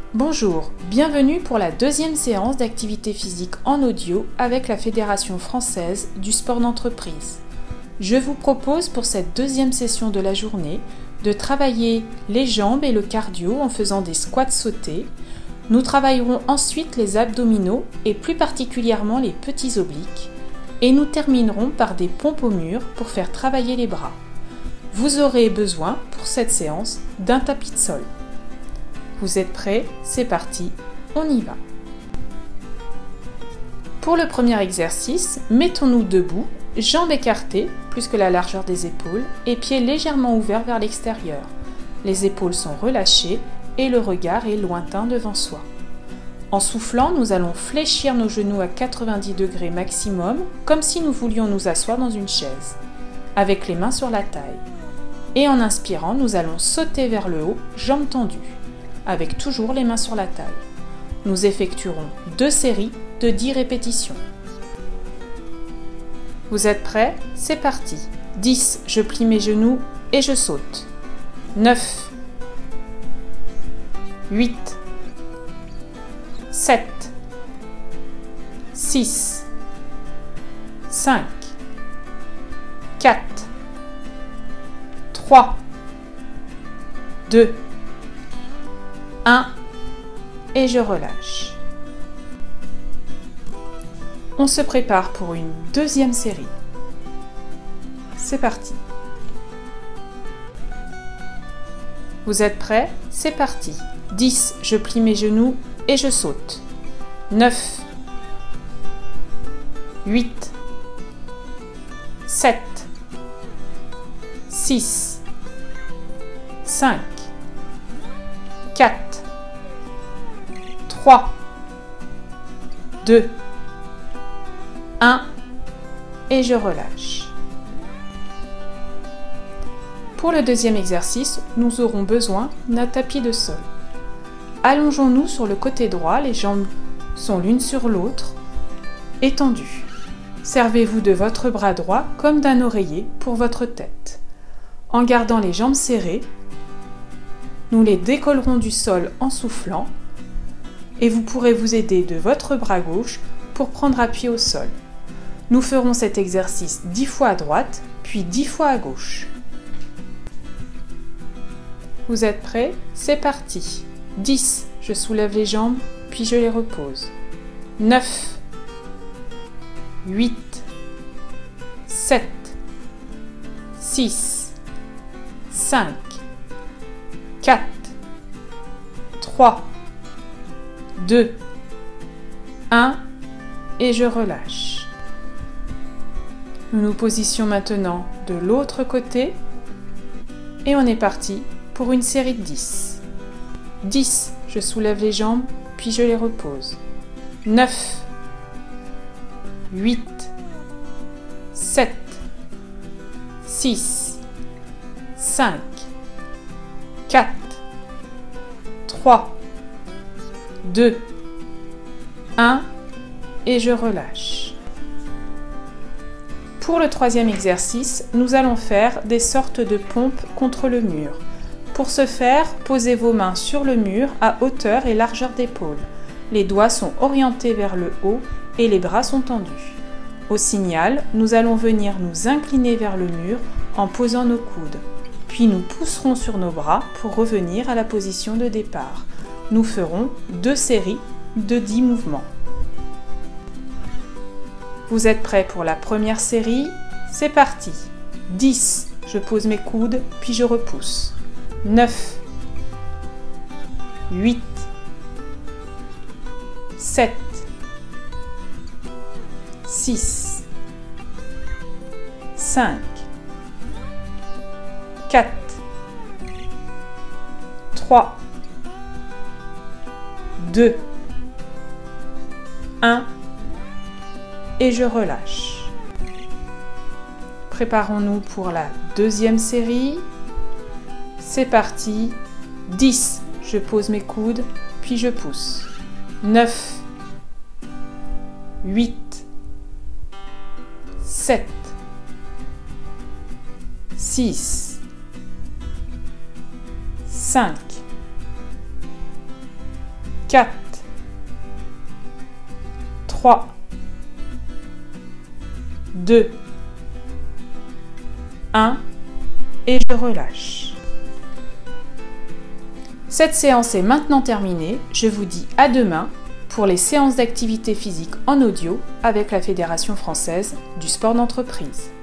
Bonjour, bienvenue pour la deuxième séance d'activité physique en audio avec la Fédération française du sport d'entreprise. Je vous propose pour cette deuxième session de la journée de travailler les jambes et le cardio en faisant des squats sautés. Nous travaillerons ensuite les abdominaux et plus particulièrement les petits obliques. Et nous terminerons par des pompes au mur pour faire travailler les bras. Vous aurez besoin pour cette séance d'un tapis de sol. Vous êtes prêts? C'est parti, on y va. Pour le premier exercice, mettons-nous debout, jambes écartées, plus que la largeur des épaules, et pieds légèrement ouverts vers l'extérieur. Les épaules sont relâchées et le regard est lointain devant soi. En soufflant, nous allons fléchir nos genoux à 90 degrés maximum, comme si nous voulions nous asseoir dans une chaise, avec les mains sur la taille. Et en inspirant, nous allons sauter vers le haut, jambes tendues, avec toujours les mains sur la taille. Nous effectuerons 2 séries de 10 répétitions. Vous êtes prêts? C'est parti. 10, je plie mes genoux et je saute. 9, 8, 7, 6, 5, 4, 3, 2, 1 et je relâche. On se prépare pour une deuxième série. C'est parti. Vous êtes prêts? C'est parti. 10, je plie mes genoux et je saute. 9, 8, 7, 6, 5, 4, 3, 2, 1 et je relâche. Pour le deuxième exercice, nous aurons besoin d'un tapis de sol. Allongeons-nous sur le côté droit, les jambes sont l'une sur l'autre, étendues. Servez-vous de votre bras droit comme d'un oreiller pour votre tête. En gardant les jambes serrées, nous les décollerons du sol en soufflant et vous pourrez vous aider de votre bras gauche pour prendre appui au sol. Nous ferons cet exercice 10 fois à droite, puis 10 fois à gauche. Vous êtes prêts? C'est parti. 10, je soulève les jambes, puis je les repose. 9, 8, 7, 6, 5, 4, 3, 2, 1 et je relâche. Nous nous positionnons maintenant de l'autre côté et on est parti pour une série de 10. 10, je soulève les jambes, puis je les repose. 9, 8, 7, 6, 5, 4, 3, 2, 1 et je relâche. Pour le troisième exercice, nous allons faire des sortes de pompes contre le mur. Pour ce faire, posez vos mains sur le mur à hauteur et largeur d'épaule. Les doigts sont orientés vers le haut et les bras sont tendus. Au signal, nous allons venir nous incliner vers le mur en posant nos coudes. Puis nous pousserons sur nos bras pour revenir à la position de départ. Nous ferons 2 séries de 10 mouvements. Vous êtes prêts pour la première série? C'est parti. 10, je pose mes coudes, puis je repousse. 9, 8, 7, 6, 5, 4, 3, 2, 1 et je relâche. Préparons-nous pour la deuxième série. C'est parti. 10, je pose mes coudes, puis je pousse. 9, 8, 7, 6, 5, 4, 3, 2, 1 et je relâche. Cette séance est maintenant terminée. Je vous dis à demain pour les séances d'activité physique en audio avec la Fédération française du sport d'entreprise.